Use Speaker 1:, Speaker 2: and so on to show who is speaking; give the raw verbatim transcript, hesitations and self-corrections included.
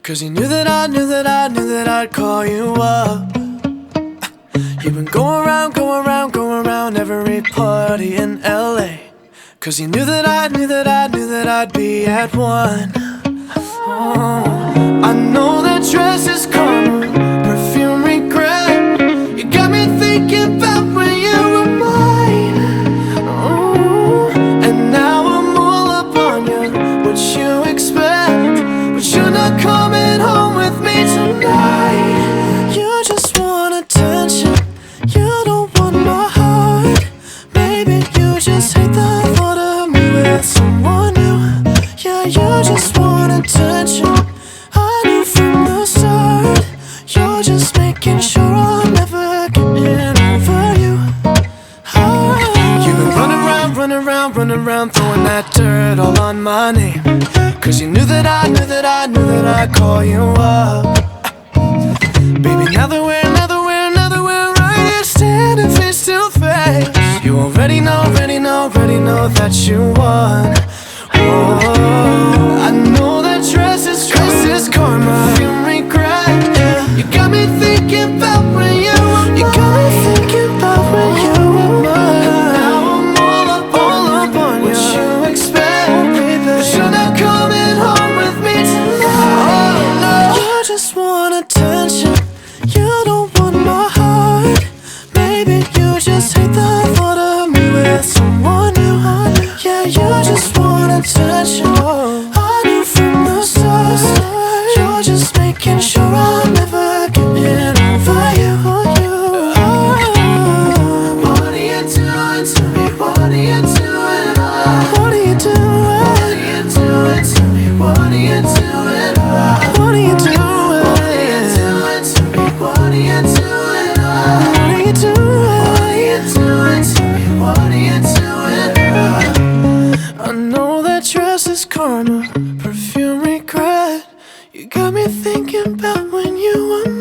Speaker 1: Cause you knew that I knew that I knew that I'd call you up. You've been going around, going around, going around every party in L A. Cause you knew that I knew that I knew that I'd be at one. Oh, I know that dress is karma, perfume regret. You got me thinking about when you were mine. Oh, and now I'm all up on you. What you expect? But you're not coming home with me tonight. You just want attention. You don't want my heart. Maybe you just hate the thought of me with someone new. Yeah, you just want attention. I knew from the start. You're just making sure I'll never get over you. Oh. You've been running around, running around, running around, throwing that dirt all on my name. Cause you knew that I knew that I knew that I'd call you up. Baby, now that we're, now that we're, now that we're right here standing face to face, you already know, already know, already know that you won. Oh, I know that dress is, dress is karma, perfume regret. Yeah. You got me thinking about when you were mine. You got me thinking about when you were mine. And now I'm all up, all up on you. What you expect? But you're not coming home with me tonight. Oh, no. You just want attention. You don't want my heart. Maybe you just hate the thought of me with someone new. Yeah, you just want attention. I knew from the start. You're just making sure I'll never get over you. What are you doing to me? What are you doing? What are you doing? What are you doing to me? What are you doing? What are you doing? What are you doing to me? What are you doing? What are you doing? What are you doing to me? What are you doing? I know that dress is karma, perfume regret. You got me thinking about when you were